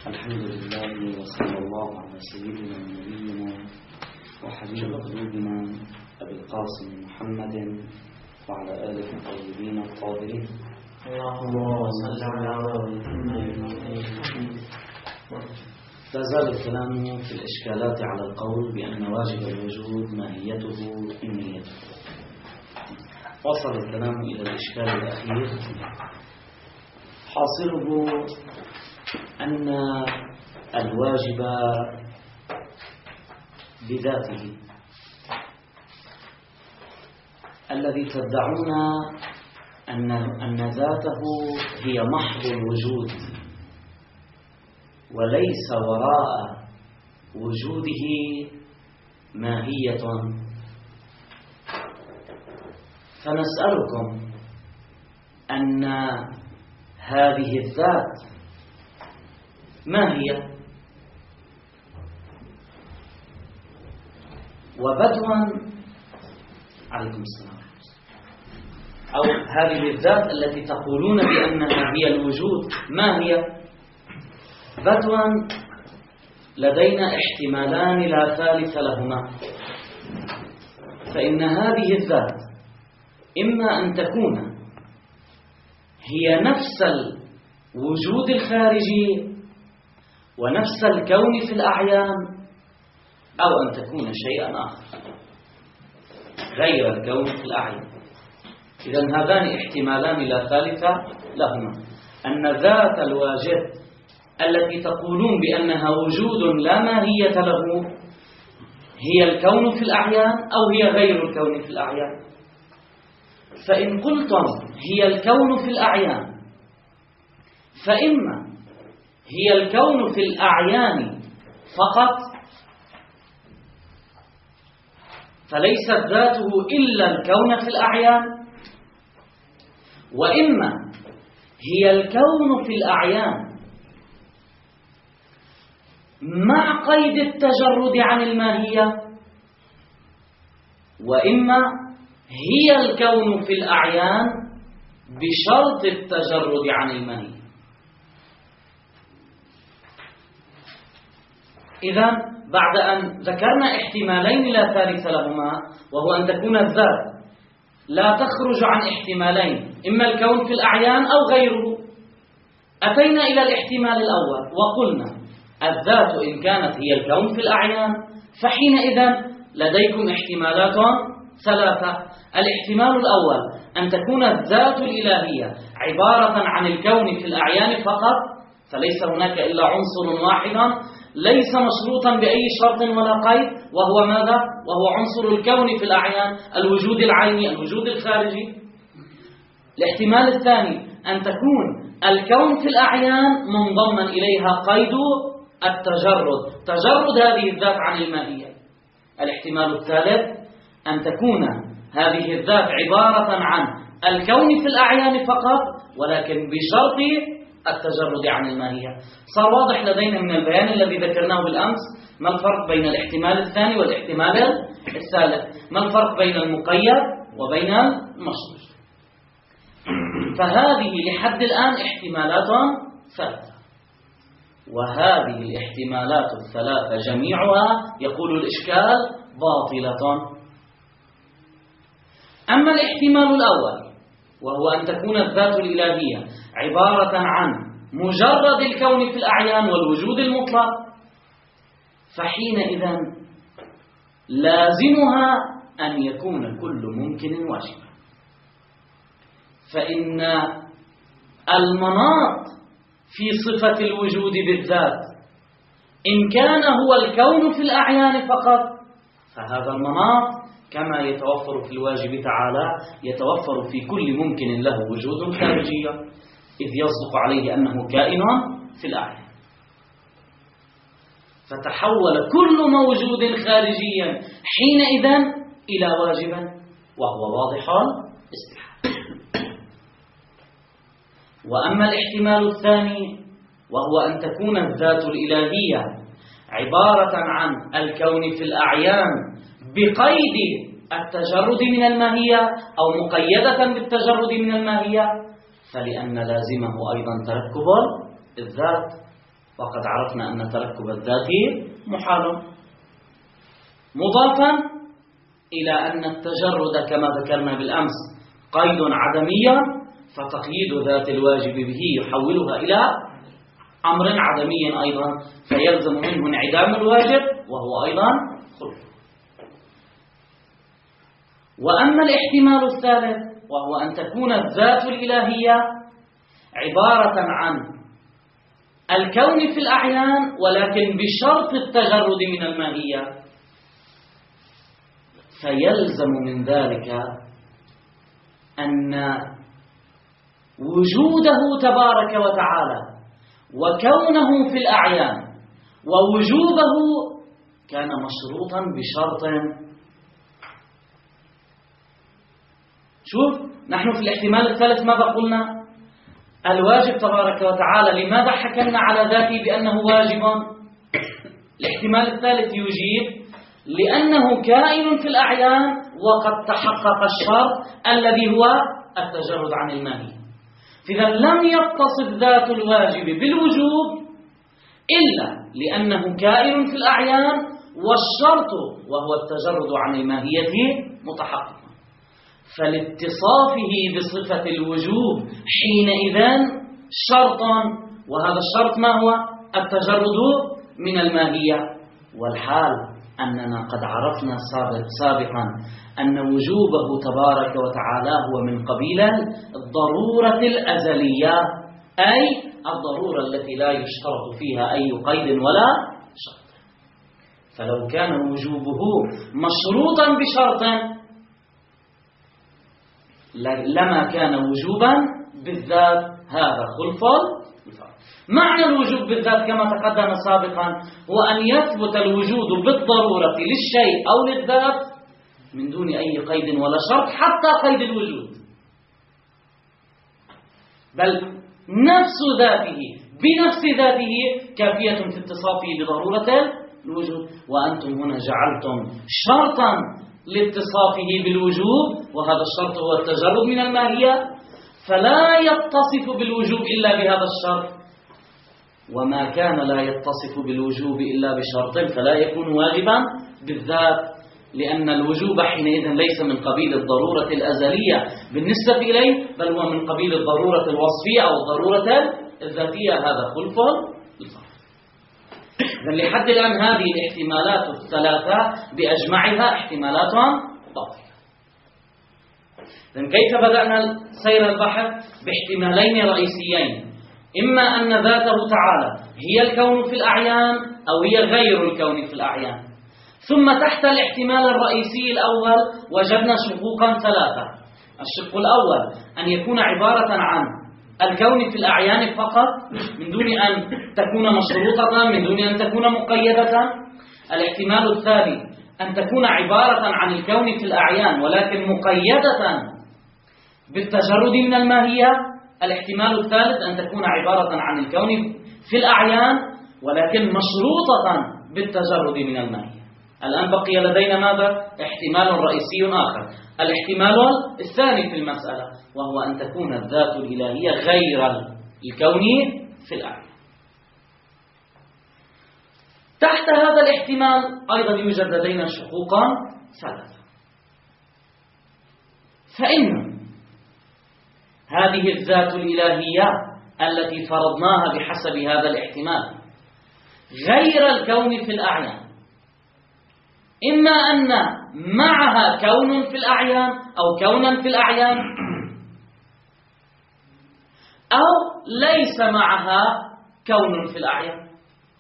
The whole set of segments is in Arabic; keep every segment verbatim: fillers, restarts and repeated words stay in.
الحمد لله وصلى الله على سيدنا ونبينا وحبيب قلوبنا أبي القاسم محمد وعلى آله الطيبين الطاهرين. اللهم صل على محمد. لا زال الكلام في الإشكالات على القول بأن واجب الوجود ماهيته إمنيته. وصل الكلام إلى الإشكال الأخير حاصله أن الواجب بذاته الذي تدعون أن أن ذاته هي محض الوجود وليس وراء وجوده ماهية، فنسألكم أن هذه الذات ما هي؟ وبدوا عليكم السلام أو هذه الذات التي تقولون بأنها هي الوجود ما هي؟ بدوا لدينا احتمالان لا ثالث لهما، فإن هذه الذات إما أن تكون هي نفس الوجود الخارجي ونفس الكون في الأعيان، أو أن تكون شيئا آخر غير الكون في الأعيان. إذن هذان احتمالان لا ثالث لهما، أن ذات الواجب التي تقولون بأنها وجود لا ماهية له هي الكون في الأعيان أو هي غير الكون في الأعيان. فإن قلتم هي الكون في الأعيان فإما هي الكون في الأعيان فقط فليست ذاته إلا الكون في الأعيان، وإما هي الكون في الأعيان مع قيد التجرد عن الماهية، وإما هي الكون في الأعيان بشرط التجرد عن الماهية. إذن بعد أن ذكرنا احتمالين لا ثالث لهما، وهو أن تكون الذات لا تخرج عن احتمالين، إما الكون في الأعيان أو غيره، أتينا إلى الاحتمال الأول وقلنا الذات إن كانت هي الكون في الأعيان فحينئذ لديكم احتمالات ثلاثة. الاحتمال الأول أن تكون الذات الإلهية عبارة عن الكون في الأعيان فقط، فليس هناك إلا عنصر واحد ليس مشروطا بأي شرط ولا قيد، وهو ماذا؟ وهو عنصر الكون في الأعيان، الوجود العيني، الوجود الخارجي. الاحتمال الثاني أن تكون الكون في الأعيان منضما إليها قيد التجرد، تجرد هذه الذات عن الماهية. الاحتمال الثالث أن تكون هذه الذات عبارة عن الكون في الأعيان فقط ولكن بشرط التجرد عن الماهية. صار واضح لدينا من البيان الذي ذكرناه بالأمس ما الفرق بين الاحتمال الثاني والاحتمال الثالث، ما الفرق بين المقيد وبين المشروط. فهذه لحد الآن احتمالات ثلاثة، وهذه الاحتمالات الثلاثة جميعها يقول الإشكال باطلة. أما الاحتمال الأول وهو أن تكون الذات الإلهية عبارة عن مجرد الكون في الأعيان والوجود المطلق، فحينئذ لازمها أن يكون كل ممكن واجبا، فإن المناط في صفة الوجود بالذات إن كان هو الكون في الأعيان فقط فهذا المناط كما يتوفر في الواجب تعالى يتوفر في كل ممكن له وجود خارجي، إذ يصدق عليه أنه كائن في الأعيان، فتحول كل موجود خارجيا حينئذ إلى واجب وهو واضح استحالة. وأما الاحتمال الثاني وهو أن تكون الذات الإلهية عبارة عن الكون في الأعيان بقيد التجرد من الماهية أو مقيدة بالتجرد من الماهية، فلأن لازمه أيضا تركب الذات، وقد عرفنا أن تركب الذات محال. مضافا إلى أن التجرد كما ذكرنا بالأمس قيد عدمي، فتقييد ذات الواجب به يحولها إلى أمر عدمي أيضا، فيلزم منه انعدام الواجب وهو أيضا خلف. وأما الاحتمال الثالث وهو أن تكون الذات الإلهية عبارة عن الكون في الأعيان ولكن بشرط التجرد من الماهية، فيلزم من ذلك أن وجوده تبارك وتعالى وكونه في الأعيان ووجوبه كان مشروطا بشرط. شوف، نحن في الاحتمال الثالث ماذا قلنا؟ الواجب تبارك وتعالى لماذا حكمنا على ذاته بأنه واجب؟ الاحتمال الثالث يجيب لأنه كائن في الأعيان وقد تحقق الشرط الذي هو التجرد عن الماهية. إذا لم يتصف ذات الواجب بالوجوب إلا لأنه كائن في الأعيان والشرط وهو التجرد عن الماهية متحقق، فلاتصافه بصفة الوجوب حينئذ شرطا، وهذا الشرط ما هو؟ التجرد من الماهية. والحال أننا قد عرفنا سابقا أن وجوبه تبارك وتعالى هو من قبيل الضرورة الأزلية، أي الضرورة التي لا يشترط فيها أي قيد ولا شرط. فلو كان وجوبه مشروطا بشرط لما كان وجوبا بالذات، هذا خلف الفرق. معنى الوجوب بالذات كما تقدم سابقا هو أن يثبت الوجود بالضرورة للشيء أو للذات من دون أي قيد ولا شرط حتى قيد الوجود، بل نفس ذاته بنفس ذاته كافية في اتصافه بضرورة الوجود. وأنتم هنا جعلتم شرطا لاتصافه بالوجوب، وهذا الشرط هو التجرد من الماهية، فلا يتصف بالوجوب إلا بهذا الشرط، وما كان لا يتصف بالوجوب إلا بشرط فلا يكون واجبا بالذات، لأن الوجوب حينئذ ليس من قبيل الضرورة الأزلية بالنسبة إليه، بل هو من قبيل الضرورة الوصفية أو الضرورة الذاتية. هذا خلف الفرق. لحد الآن هذه الاحتمالات الثلاثة بأجمعها احتمالات باطلة. كيف بدأنا سير البحث؟ باحتمالين رئيسيين، إما أن ذاته تعالى هي الكون في الأعيان أو هي غير الكون في الأعيان. ثم تحت الاحتمال الرئيسي الأول وجدنا شقوقا ثلاثة. الشق الأول أن يكون عبارة عن الكون في الأعيان فقط من دون أن تكون مشروطة، من دون أن تكون مقيدة. الاحتمال الثاني أن تكون عبارة عن الكون في الأعيان ولكن مقيدة بالتجرد من الماهية. الاحتمال الثالث أن تكون عبارة عن الكون في الأعيان ولكن مشروطة بالتجرد من الماهية. الآن بقي لدينا ماذا؟ احتمال رئيسي آخر، الاحتمال الثاني في المسألة، وهو أن تكون الذات الإلهية غير الكون في الأعيان. تحت هذا الاحتمال أيضا يوجد لدينا شقوقا ثلاثة. فإن هذه الذات الإلهية التي فرضناها بحسب هذا الاحتمال غير الكون في الأعيان، إما أن معها كون في الأعيان أو كونا في الأعيان، أو ليس معها كون في الأعيان.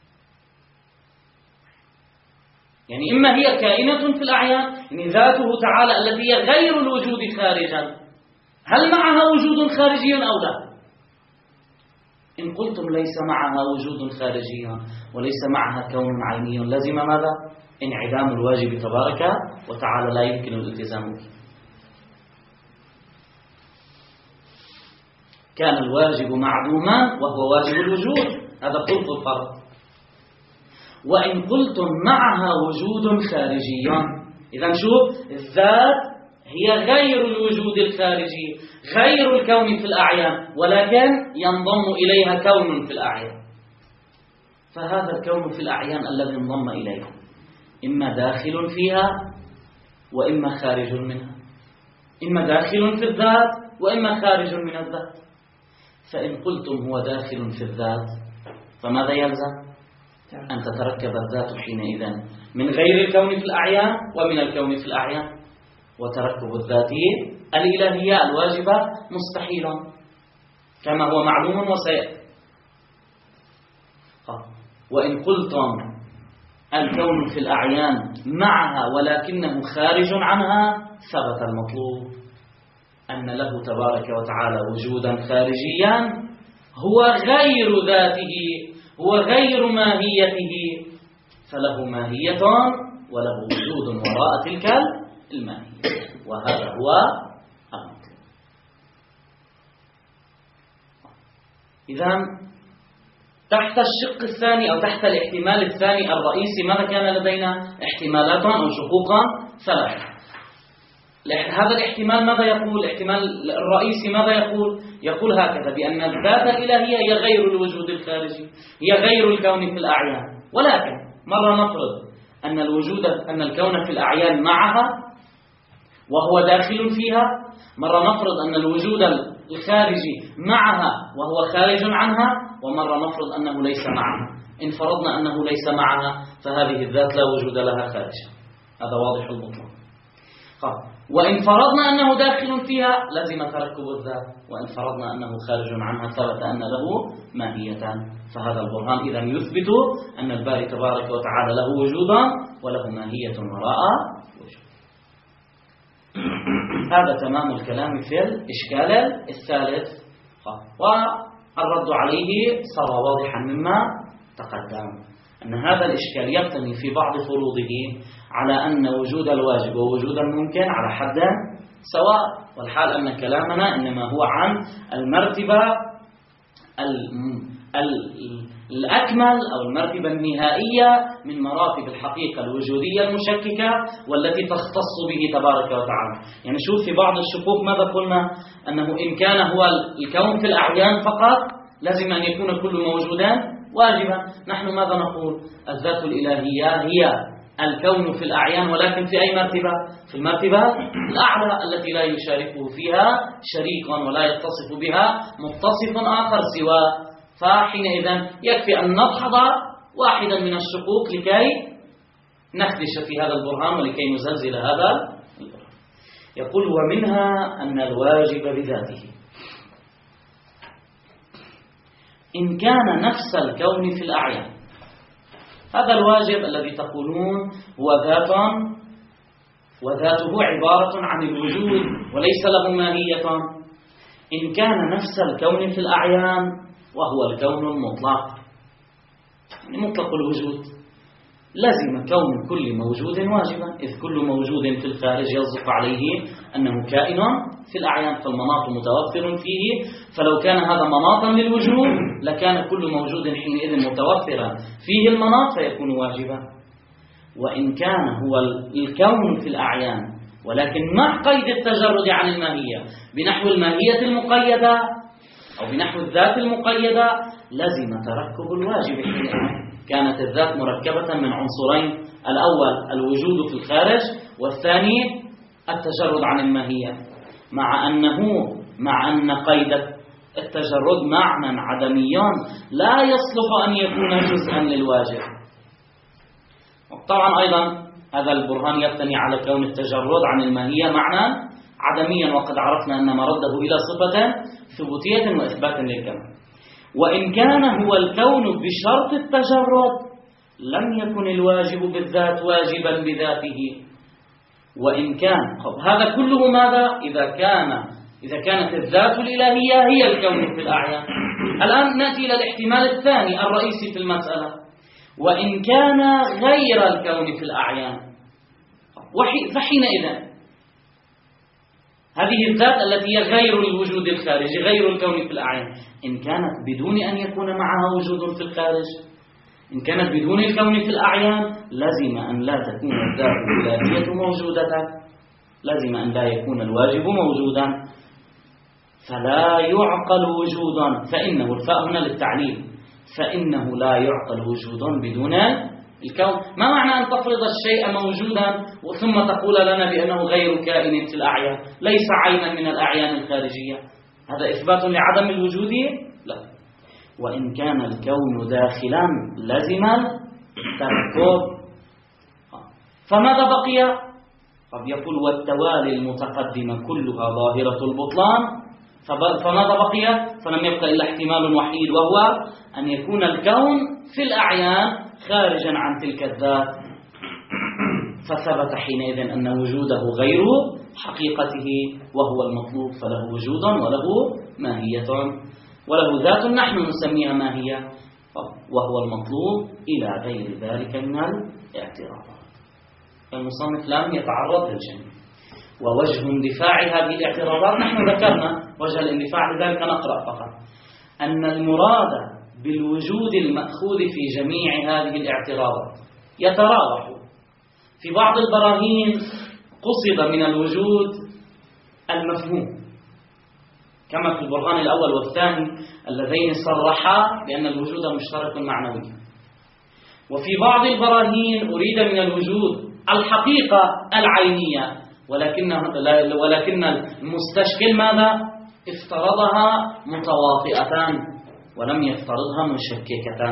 يعني إما هي كائنة في الأعيان، يعني ذاته تعالى التي هي غير الوجود خارجا، هل معها وجود خارجي أو لا؟ إن قلتم ليس معها وجود خارجي وليس معها كون عيني، لازم ماذا؟ انعدام الواجب تبارك وتعالى، لا يمكن الالتزام به. كان الواجب معدوما وهو واجب الوجود، هذا خلف الفرق. وإن قلتم معها وجود خارجي، إذا شوف، الذات هي غير الوجود الخارجي، غير الكون في الأعيان، ولكن ينضم إليها كون في الأعيان. فهذا الكون في الأعيان الذي انضم إليه إما داخل فيها وإما خارج منها، إما داخل في الذات وإما خارج من الذات. فإن قلتم هو داخل في الذات فماذا يلزم؟ أن تتركب الذات حينئذ من غير الكون في الأعيان ومن الكون في الأعيان، وتركب الذات الإلهية الواجبة مستحيل كما هو معلوم وسيأتي. وإن قلتم الكون في الأعيان معها ولكنه خارج عنها ثبت المطلوب أن له تبارك وتعالى وجودا خارجيا هو غير ذاته، هو غير ماهيته، فله ماهية وله وجود وراء تلك الماهية، وهذا هو المطلوب. إذن تحت الشق الثاني أو تحت الاحتمال الثاني الرئيسي ماذا كان لدينا؟ احتمالات أو شقوقا ثلاثة. هذا الاحتمال ماذا يقول؟ الاحتمال الرئيسي ماذا يقول؟ يقول هكذا بأن الذات الإلهية هي غير الوجود الخارجي، هي غير الكون في الأعيان، ولكن مرة نفرض أن الوجود أن الكون في الأعيان معها وهو داخل فيها، مرة نفرض أن الوجود الخارجي معها وهو خارج عنها، ومرة نفرض أنه ليس معها. إن فرضنا أنه ليس معها فهذه الذات لا وجود لها خارجا، هذا واضح المطلق. وإن فرضنا أنه داخل فيها لزم تركب الذات، وإن فرضنا أنه خارج عنها ثبت أن له ماهيتان. فهذا البرهان إذن يثبت أن الباري تبارك وتعالى له وجودا وله ماهية وراء وجود. هذا تمام الكلام في الإشكال الثالث، والرد عليه صار واضحا مما تقدم أن هذا الإشكال يبتني في بعض فروضه على أن وجود الواجب ووجود الممكن على حد سواء، والحال أن كلامنا إنما هو عن المرتبة الأكمل أو المرتبة النهائية من مراتب الحقيقة الوجودية المشككة والتي تختص به تبارك وتعالى. يعني شوف في بعض الشكوك ماذا قلنا؟ أنه إن كان هو الكون في الأعيان فقط لازم أن يكون كل موجودان واجبا. نحن ماذا نقول؟ الذات الإلهية هي الكون في الأعيان، ولكن في أي مرتبة؟ في المرتبة الأعلى التي لا يشاركه فيها شريك ولا يتصف بها متصف آخر سواه. فحينئذ يكفي أن نضحض واحدا من الشقوق لكي نخدش في هذا البرهان ولكي نزلزل هذا البرهان. يقول ومنها أن الواجب بذاته إن كان نفس الكون في الأعيان. هذا الواجب الذي تقولون هو ذات وذاته عبارة عن الوجود وليس له ماهية، إن كان نفس الكون في الأعيان وهو الكون المطلق، يعني مطلق الوجود، لازم كون كل موجود واجبا، إذ كل موجود في الخارج يصدق عليه أنه كائن في الأعيان، فالمناط متوفر فيه، فلو كان هذا مناطا للوجود لكان كل موجود حينئذ متوفرا فيه المناط فيكون واجبا. وإن كان هو الكون في الأعيان ولكن مع قيد التجرد عن الماهية بنحو الماهية المقيدة أو بنحو الذات المقيدة لزم تركب الواجب حينئذ. كانت الذات مركبة من عنصرين، الأول الوجود في الخارج والثاني التجرد عن الماهية، مع أنه مع أن قيد التجرد معنى عدمي لا يصلح أن يكون جزءا للواجب. طبعا أيضا هذا البرهان يبتني على كون التجرد عن الماهية معنى عدميا، وقد عرفنا أن مرده إلى صفة ثبوتية وإثبات للكمال. وإن كان هو الكون بشرط التجرد لم يكن الواجب بالذات واجبا بذاته. وإن كان هذا كله ماذا؟ إذا كان إذا كانت الذات الإلهية هي الكون في الأعيان. الآن نأتي إلى الاحتمال الثاني الرئيسي في المسألة، وإن كان غير الكون في الأعيان، فحينئذ هذه الذات التي هي غير الوجود الخارجي غير الكون في الأعيان إن كانت بدون أن يكون معها وجود في الخارج، إن كانت بدون الكون في الأعيان لازم أن لا تكون الذات الإلهية موجودة، لازم أن لا يكون الواجب موجودا، فلا يعقل وجودا. فإنه الفاء هنا للتعليل، فإنه لا يعقل وجود بدون الكون. ما معنى أن تفرض الشيء موجودا ثم تقول لنا بأنه غير كائن في الأعيان، ليس عينا من الأعيان الخارجية؟ هذا إثبات لعدم الوجود؟ لا. وإن كان الكون داخلا لزما تركب. فماذا بقي؟ قد يقول والتوالي المتقدمة كلها ظاهرة البطلان. فماذا بقي؟ فلم يبقى إلا احتمال وحيد، وهو أن يكون الكون في الأعيان خارجا عن تلك الذات. فثبت حينئذ أن وجوده غير حقيقته وهو المطلوب، فله وجود وله ماهية وله ذات نحن نسميها ماهية، وهو المطلوب إلى غير ذلك من الاعتراضات. المصنف لم يتعرض للجميع. ووجه اندفاع هذه الاعتراضات نحن ذكرنا وجه الاندفاع، لذلك نقرأ فقط أن المراد بالوجود المأخوذ في جميع هذه الاعتراضات يتراوح. في بعض البراهين قصد من الوجود المفهوم، كما في البرهان الأول والثاني اللذين صرحا بأن الوجود مشترك معنوي. وفي بعض البراهين أريد من الوجود الحقيقة العينية، ولكن ولكن المستشكل ماذا؟ افترضها متواطئة ولم يفترضها مشككة.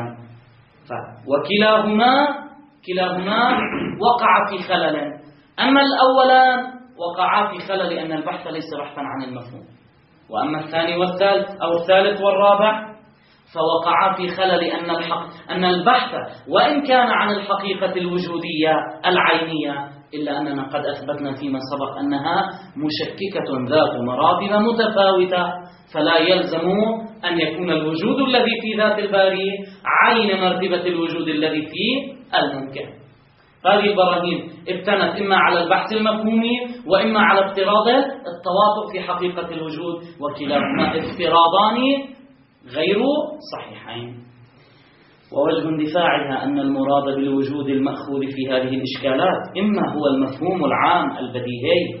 وكلاهما كلاهما وقع في خلل. أما الأولان وقعا في خلل لأن البحث ليس بحثا عن المفهوم، وأما الثاني والثالث أو الثالث والرابع فوقعا في خلل أن الحق أن البحث وإن كان عن الحقيقة الوجودية العينية، إلا أننا قد أثبتنا فيما سبق أنها مشككة ذات مراتب متفاوتة، فلا يلزم أن يكون الوجود الذي في ذات الباري عين مرتبة الوجود الذي في الممكن. هذه البراهين ابتنت إما على البحث المفهومي وإما على افتراض التواطؤ في حقيقة الوجود، وكلاهما افتراضان غير صحيحين. ووجه اندفاعها أن المراد بالوجود المأخوذ في هذه الإشكالات إما هو المفهوم العام البديهي،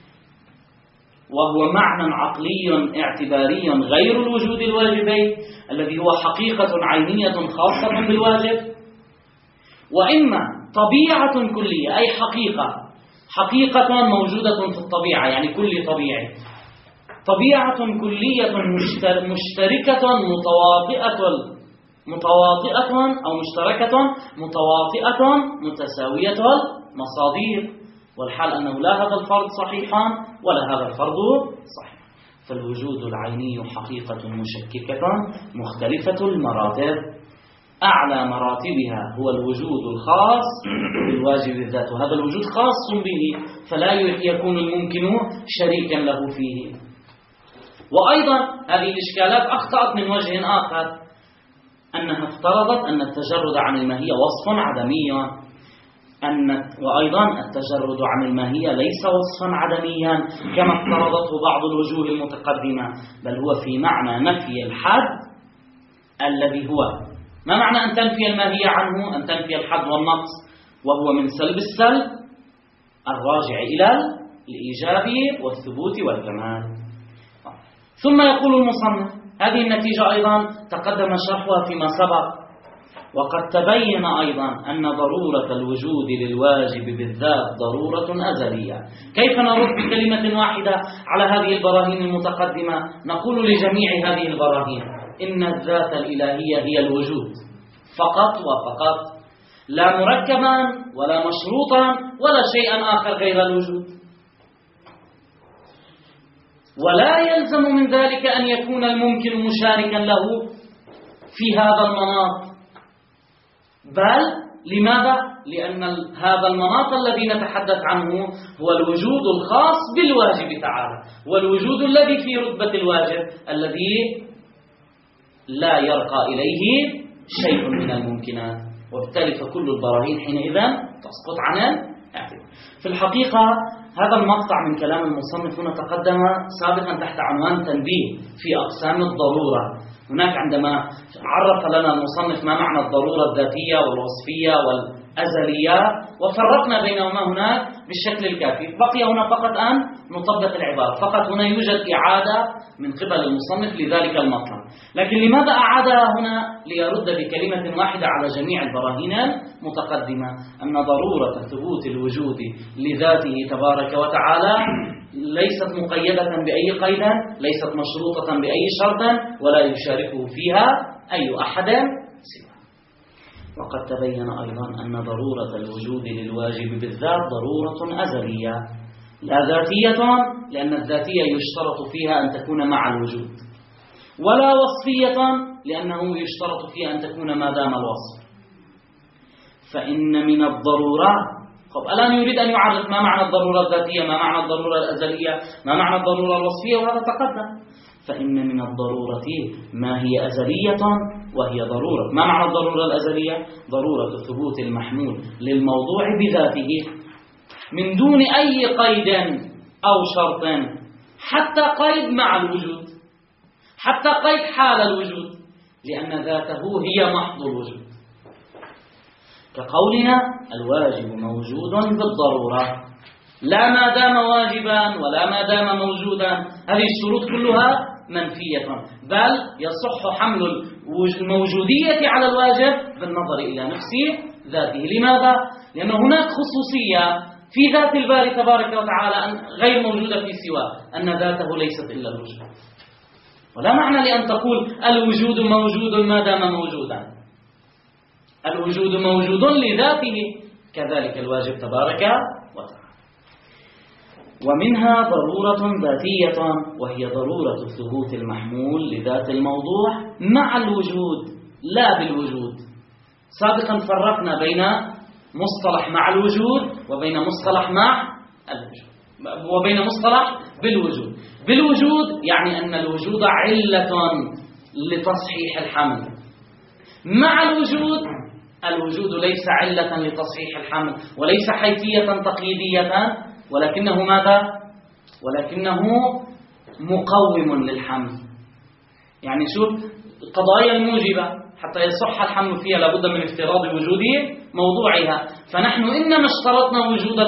وهو معنى عقلي اعتباري غير الوجود الواجبي الذي هو حقيقة عينية خاصة بالواجب، وإما طبيعة كلية أي حقيقة حقيقة موجودة في الطبيعة، يعني كل طبيعي، طبيعة كلية مشتركة متواطئة متواطئة أو مشتركة متواطئة متساوية المصادر، والحال أنه لا هذا الفرض صحيحا ولا هذا الفرض صحيح. فالوجود العيني حقيقة مشككة مختلفة المراتب، أعلى مراتبها هو الوجود الخاص بالواجب الذات، وهذا الوجود خاص به فلا يكون الممكن شريكا له فيه. وأيضا هذه الإشكالات أخطأت من وجه آخر، أنها افترضت أن التجرد عن الماهية وصف عدمي، أن وأيضا التجرد عن الماهية ليس وصفا عدميا كما افترضته بعض الوجوه المتقدمة، بل هو في معنى نفي الحد الذي هو ما معنى أن تنفي الماهية عنه؟ أن تنفي الحد والنقص، وهو من سلب السلب الراجع إلى الإيجاب والثبوت والكمال. ثم يقول المصنف هذه النتيجة أيضا تقدم شرحها فيما سبق، وقد تبين أيضا أن ضرورة الوجود للواجب بالذات ضرورة أزلية. كيف نرد بكلمة واحدة على هذه البراهين المتقدمة؟ نقول لجميع هذه البراهين إن الذات الإلهية هي الوجود فقط وفقط، لا مركبا ولا مشروطا ولا شيئا آخر غير الوجود، ولا يلزم من ذلك أن يكون الممكن مشاركا له في هذا المناط. بل لماذا؟ لأن هذا المناط الذي نتحدث عنه هو الوجود الخاص بالواجب تعالى، والوجود الذي في رتبة الواجب الذي لا يرقى إليه شيء من الممكنات، وبالتالي فكل البراهين حينئذ تسقط عن الاعتبار. في الحقيقة هذا المقطع من كلام المصنف هنا تقدم سابقا تحت عنوان تنبيه في أقسام الضرورة، هناك عندما عرف لنا المصنف ما معنى الضرورة الذاتية والوصفية والأزلية وفرقنا بينهما هناك بالشكل الكافي، بقي هنا فقط أن نطبق العبارة، فقط هنا يوجد إعادة من قبل المصنف لذلك المطلب. لكن لماذا أعادها هنا؟ ليرد بكلمة واحدة على جميع البراهين المتقدمة، أن ضرورة ثبوت الوجود لذاته تبارك وتعالى ليست مقيدة بأي قيد، ليست مشروطة بأي شرط، ولا يشاركه فيها أي أحد سواه. وقد تبين أيضا أن ضرورة الوجود للواجب بالذات ضرورة أزلية لا ذاتية، لأن الذاتية يشترط فيها أن تكون مع الوجود، ولا وصفية لأنه يشترط فيها أن تكون ما دام الوصف. فإن من الضرورات، طب الآن يريد أن يعرف ما معنى الضرورة الذاتية، ما معنى الضرورة الأزلية، ما معنى الضرورة الوصفية، وهذا تقدم. فإن من الضرورة ما هي أزلية وهي ضرورة. ما معنى الضرورة الأزلية؟ ضرورة ثبوت المحمول للموضوع بذاته من دون أي قيد أو شرط، حتى قيد مع الوجود، حتى قيد حال الوجود، لأن ذاته هي محض الوجود. كقولنا الواجب موجود بالضرورة، لا ما دام واجبا ولا ما دام موجودا، هذه الشروط كلها منفية، بل يصح حمل الموجودية على الواجب بالنظر إلى نفس ذاته. لماذا؟ لأن هناك خصوصية في ذات الباري تبارك وتعالى غير موجودة في سواه، أن ذاته ليست إلا الوجود. ولا معنى لأن تقول الوجود موجود ما دام موجودا، الوجود موجود لذاته، كذلك الواجب تبارك وتعالى. ومنها ضرورة ذاتية وهي ضرورة ثبوت المحمول لذات الموضوع مع الوجود لا بالوجود. سابقا فرقنا بين مصطلح مع الوجود وبين مصطلح مع الوجود وبين مصطلح بالوجود. بالوجود يعني أن الوجود علة لتصحيح الحمل، مع الوجود الوجود ليس علة لتصحيح الحمل وليس حيثية تقييدية، ولكنه ماذا؟ ولكنه مقوم للحمل. يعني شوف القضايا الموجبة حتى يصح الحمل فيها لابد من افتراض وجود موضوعها، فنحن إنما اشترطنا وجود